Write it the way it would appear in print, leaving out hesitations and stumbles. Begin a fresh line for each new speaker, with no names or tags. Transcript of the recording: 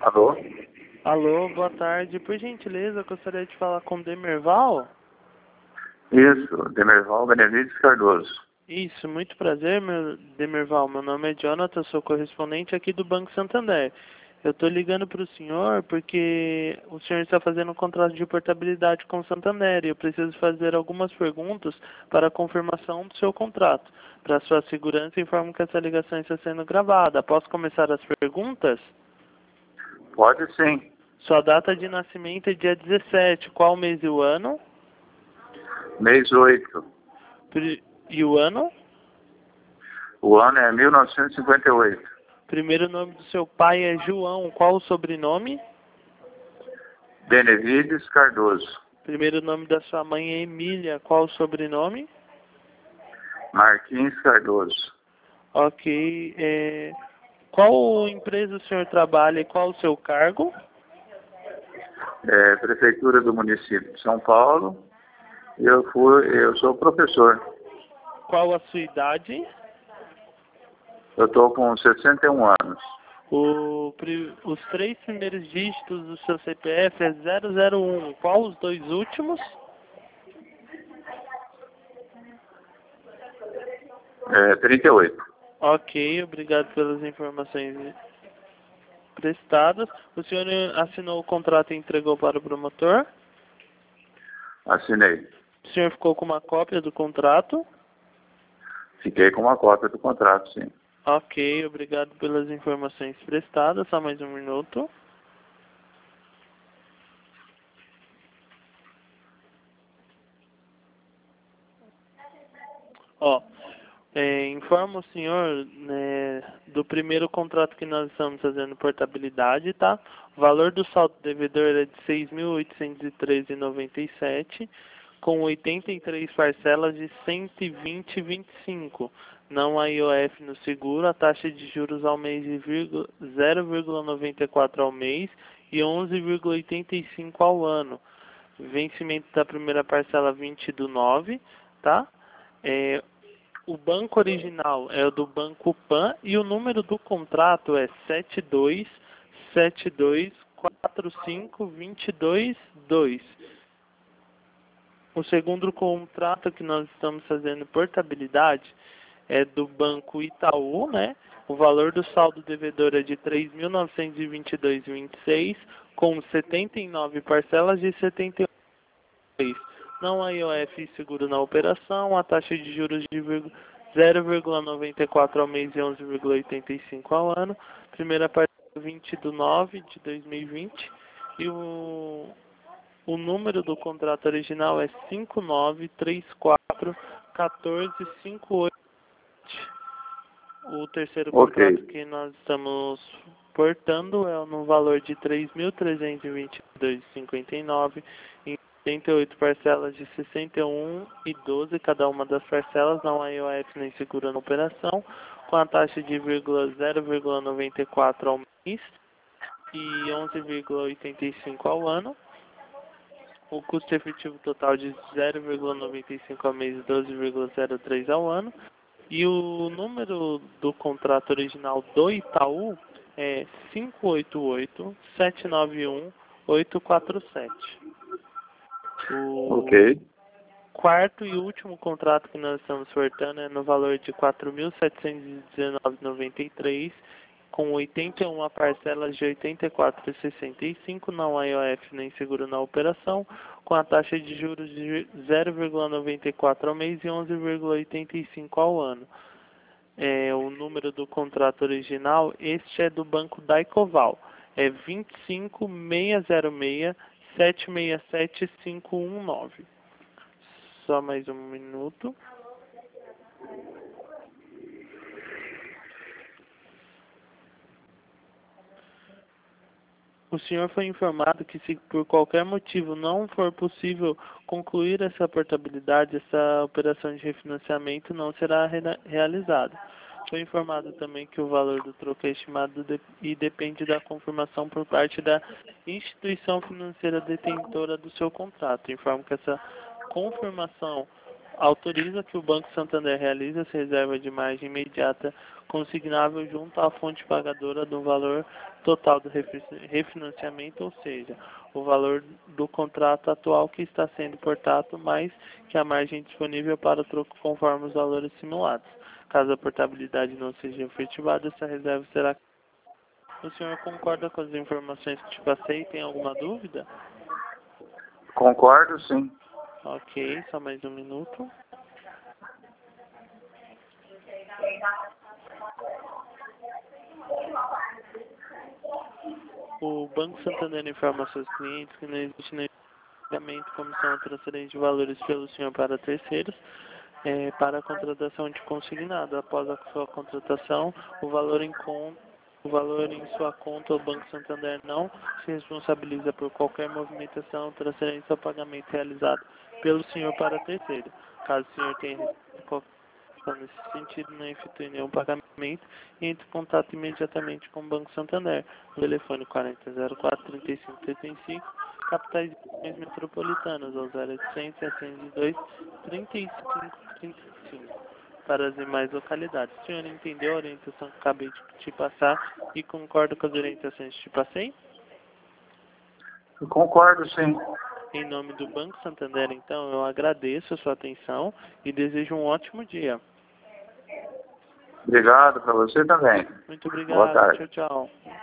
Alô?
Alô, boa tarde. Por gentileza, eu gostaria de falar com o Demerval.
Isso, Demerval Benevides Cardoso.
Isso, muito prazer, Demerval. Meu nome é Jonathan, sou correspondente aqui do Banco Santander. Eu estou ligando para o senhor porque o senhor está fazendo um contrato de portabilidade com o Santander e eu preciso fazer algumas perguntas para a confirmação do seu contrato. Para sua segurança, informo que essa ligação está sendo gravada. Posso começar as perguntas?
Pode sim.
Sua data de nascimento é dia 17. Qual mês e o ano?
Mês 8.
E o ano?
O ano é 1958.
Primeiro nome do seu pai é João. Qual o sobrenome?
Benevides Cardoso.
Primeiro nome da sua mãe é Emília. Qual o sobrenome?
Martins Cardoso.
Ok. Qual empresa o senhor trabalha e qual o seu cargo?
Prefeitura do município de São Paulo. Eu sou professor.
Qual a sua idade?
Eu estou com 61 anos.
Os três primeiros dígitos do seu CPF é 001. Qual os dois últimos?
38.
Ok, obrigado pelas informações prestadas. O senhor assinou o contrato e entregou para o promotor?
Assinei.
O senhor ficou com uma cópia do contrato?
Fiquei com uma cópia do contrato, sim.
Ok, obrigado pelas informações prestadas. Só mais um minuto. Informo o senhor, né, do primeiro contrato que nós estamos fazendo portabilidade, tá? O valor do saldo devedor é de R$ 6.813,97, com 83 parcelas de R$ 120,25. Não há IOF no seguro, a taxa de juros ao mês de 0,94 ao mês e 11,85 ao ano. Vencimento da primeira parcela 20/9, tá? O banco original é o do Banco Pan e o número do contrato é 727245222. O segundo contrato que nós estamos fazendo portabilidade é do Banco Itaú, né? O valor do saldo devedor é de R$ 3.922,26, com 79 parcelas de 78. Não há IOF e seguro na operação, a taxa de juros de 0,94 ao mês e 11,85 ao ano. Primeira parte 20/9/2020 e o número do contrato original é 59341458. O terceiro contrato que nós estamos portando é no valor de R$ 3.322,59 em 78 parcelas de 61,12 cada uma das parcelas, não há IOF nem seguro na operação, com a taxa de 0,94 ao mês e 11,85 ao ano. O custo efetivo total de 0,95 ao mês e 12,03 ao ano. E o número do contrato original do Itaú é 588-791-847. O quarto e último contrato que nós estamos sortando é no valor de R$ 4.719,93, com 81 parcelas de R$ 84,65, não há IOF nem seguro na operação, com a taxa de juros de 0,94 ao mês e 11,85 ao ano. O número do contrato original, este é do Banco Daicoval, é 25667677519. Só mais um minuto. O senhor foi informado que se por qualquer motivo não for possível concluir essa portabilidade, essa operação de refinanciamento não será realizada. Foi informado também que o valor do troco é estimado e depende da confirmação por parte da instituição financeira detentora do seu contrato. Informo que essa confirmação autoriza que o Banco Santander realize essa reserva de margem imediata consignável junto à fonte pagadora do valor total do refinanciamento, ou seja, o valor do contrato atual que está sendo portado, mais que a margem disponível para troco conforme os valores simulados. Caso a portabilidade não seja efetivada, essa reserva será... O senhor concorda com as informações que te passei? Tem alguma dúvida?
Concordo, sim.
Ok, só mais um minuto. O Banco Santander informa a seus clientes que não existe nenhum pagamento, comissão ou transferência de valores pelo senhor para terceiros para a contratação de consignado. Após a sua contratação, o valor em sua conta, o Banco Santander não se responsabiliza por qualquer movimentação, transferência ou pagamento realizado pelo senhor para terceiro. Caso o senhor tenha qualquer nesse sentido, não efetue nenhum pagamento e entre em contato imediatamente com o Banco Santander. No telefone 4004-3535, capitais e regiões metropolitanas, ao 0800 702 3535. Para as demais localidades. O senhor entendeu a orientação que acabei de te passar e concorda com as orientações que te passei?
Eu concordo, sim.
Em nome do Banco Santander, então, eu agradeço a sua atenção e desejo um ótimo dia.
Obrigado para você também.
Muito
Boa
obrigado.
tarde.
Tchau, tchau.